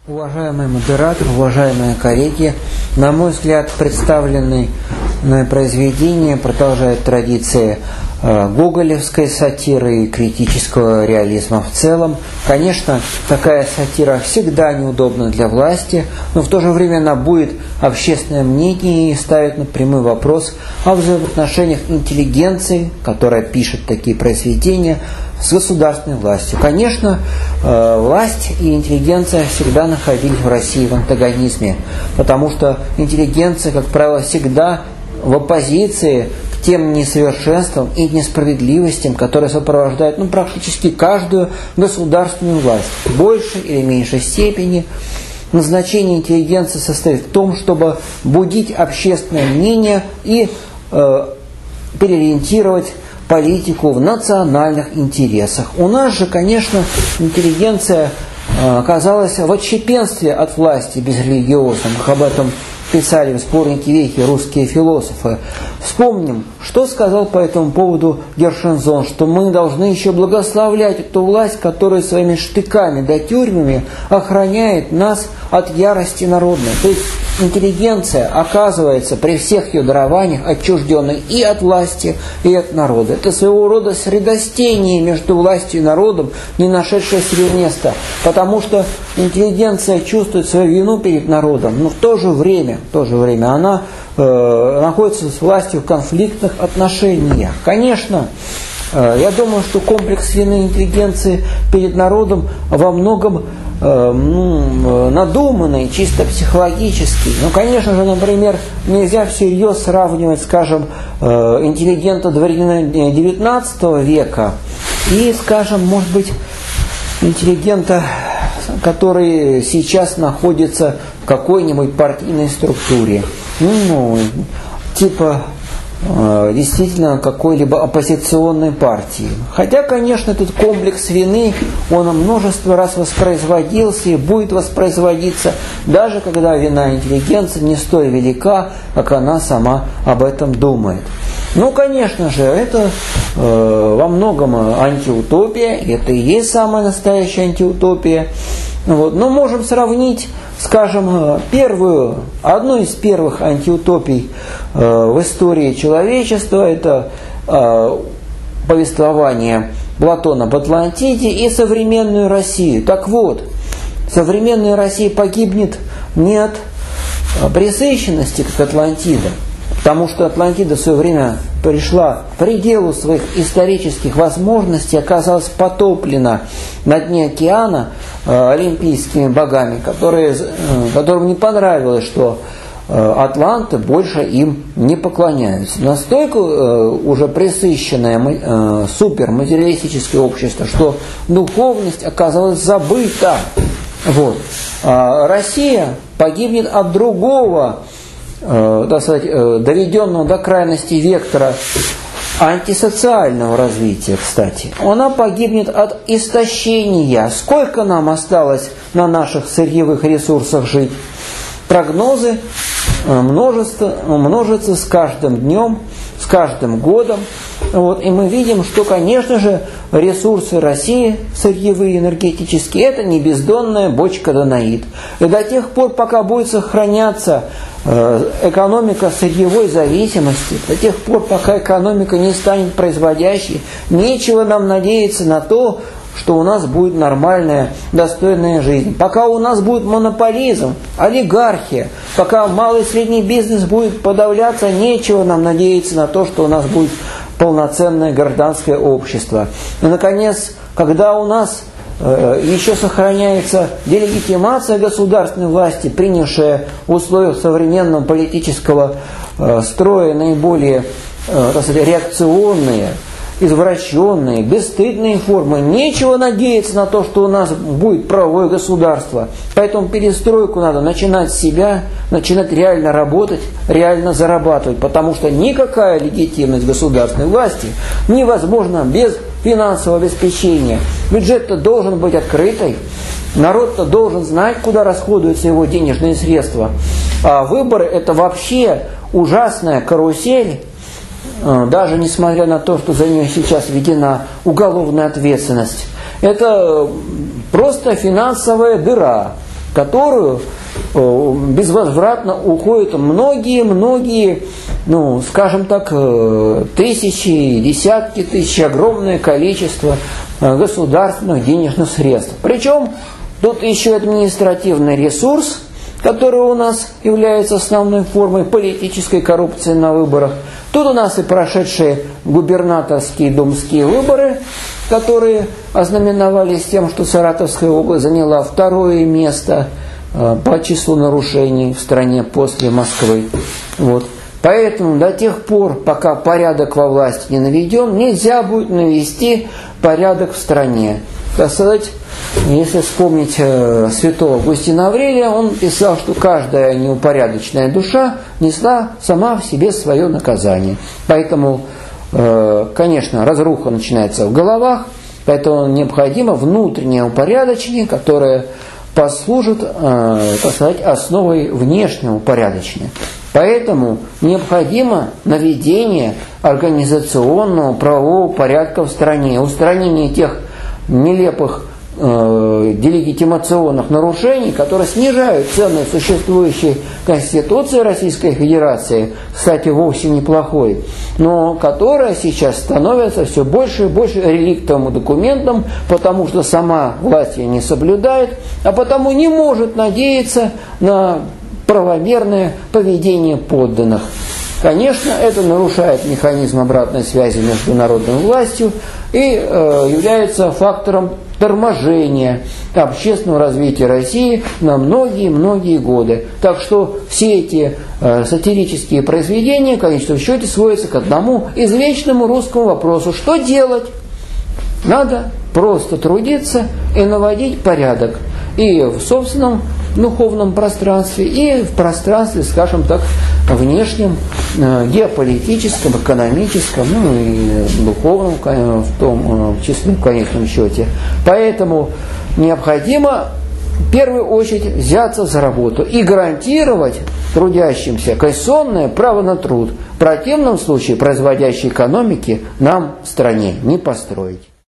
Уважаемый модератор, уважаемые коллеги, на мой взгляд, представленное произведение продолжает традиции гоголевской сатиры и критического реализма в целом. Конечно, такая сатира всегда неудобна для власти, но в то же время она будет общественное мнение и ставит напрямую вопрос о взаимоотношениях интеллигенции, которая пишет такие произведения, с государственной властью. Конечно, власть и интеллигенция всегда находились в России в антагонизме, потому что интеллигенция, как правило, всегда в оппозиции к тем несовершенствам и несправедливостям, которые сопровождают практически каждую государственную власть, в большей или меньшей степени. Назначение интеллигенции состоит в том, чтобы будить общественное мнение и переориентировать политику в национальных интересах. У нас же, конечно, интеллигенция оказалась в отщепенстве от власти безрелигиозном. Об этом писали в сборнике «Вехи» русские философы. Вспомним, что сказал по этому поводу Гершензон, что мы должны еще благословлять эту власть, которая своими штыками да тюрьмами охраняет нас от ярости народной. То есть интеллигенция оказывается при всех ее дарованиях отчужденной и от власти, и от народа. Это своего рода средостение между властью и народом, не нашедшее себе места, потому что интеллигенция чувствует свою вину перед народом, но в то же время она находится с властью в конфликтных отношениях. Конечно, я думаю, что комплекс вины интеллигенции перед народом во многом надуманный, чисто психологический. Конечно же, например, нельзя всерьез сравнивать, скажем, интеллигента дворянина XIX века и, скажем, может быть, интеллигента, который сейчас находится в какой-нибудь партийной структуре. Действительно какой-либо оппозиционной партии. Хотя, конечно, этот комплекс вины, он множество раз воспроизводился и будет воспроизводиться, даже когда вина интеллигенции не столь велика, как она сама об этом думает. Конечно же, это во многом антиутопия, это и есть самая настоящая антиутопия. Но можем сравнить, скажем, одну из первых антиутопий в истории человечества, это повествование Платона об Атлантиде, и современную Россию. Так вот, современная Россия погибнет не от пресыщенности, как Атлантида, потому что Атлантида в свое время пришла к пределу своих исторических возможностей, оказалась потоплена на дне океана олимпийскими богами, которым не понравилось, что атланты больше им не поклоняются. Настолько уже пресыщенное суперматериалистическое общество, что духовность оказалась забыта. Россия погибнет от другого, доведенного до крайности вектора антисоциального развития, кстати. Она погибнет от истощения. Сколько нам осталось на наших сырьевых ресурсах жить? Прогнозы множатся с каждым днем, с каждым годом. И мы видим, что, конечно же, ресурсы России, сырьевые, энергетические, это не бездонная бочка Данаид. И до тех пор, пока будет сохраняться экономика сырьевой зависимости, до тех пор, пока экономика не станет производящей, нечего нам надеяться на то, что у нас будет нормальная, достойная жизнь. Пока у нас будет монополизм, олигархия, пока малый и средний бизнес будет подавляться, нечего нам надеяться на то, что у нас будет полноценное гражданское общество. И, наконец, когда у нас еще сохраняется делегитимация государственной власти, принявшая в условиях современного политического строя наиболее реакционные, извращенные, бесстыдные формы. Нечего надеяться на то, что у нас будет правовое государство. Поэтому перестройку надо начинать с себя, начинать реально работать, реально зарабатывать. Потому что никакая легитимность государственной власти невозможна без финансового обеспечения. Бюджет-то должен быть открытый. Народ-то должен знать, куда расходуются его денежные средства. А выборы – это вообще ужасная карусель, даже несмотря на то, что за нее сейчас введена уголовная ответственность. Это просто финансовая дыра. которую безвозвратно уходят многие, скажем так, тысячи, десятки тысяч, огромное количество государственных денежных средств. Причем тут еще административный ресурс, который у нас является основной формой политической коррупции на выборах. Тут у нас и прошедшие губернаторские и думские выборы, которые ознаменовались тем, что Саратовская область заняла второе место по числу нарушений в стране после Москвы. Вот. Поэтому до тех пор, пока порядок во власти не наведен, нельзя будет навести порядок в стране. Так сказать, если вспомнить святого Августина Аврелия, он писал, что каждая неупорядоченная душа несла сама в себе свое наказание. Поэтому, конечно, разруха начинается в головах, поэтому необходимо внутреннее упорядочение, которое послужит, так сказать, основой внешнего упорядочения. Поэтому необходимо наведение организационного правового порядка в стране, устранение тех нелепых делегитимационных нарушений, которые снижают ценность существующей Конституции Российской Федерации, кстати, вовсе неплохой, но которая сейчас становится все больше и больше реликтовым документом, потому что сама власть ее не соблюдает, а потому не может надеяться на правомерное поведение подданных. Конечно, это нарушает механизм обратной связи между народной властью и является фактором торможения общественного развития России на многие годы. Так что все эти сатирические произведения, в конечном счете, сводятся к одному извечному русскому вопросу: что делать? Надо просто трудиться и наводить порядок и в собственном духовном пространстве, и в пространстве, скажем так, внешнем, геополитическом, экономическом, и духовном, в том числе, в конечном счете. Поэтому необходимо в первую очередь взяться за работу и гарантировать трудящимся конституционное право на труд. В противном случае производящей экономики нам в стране не построить.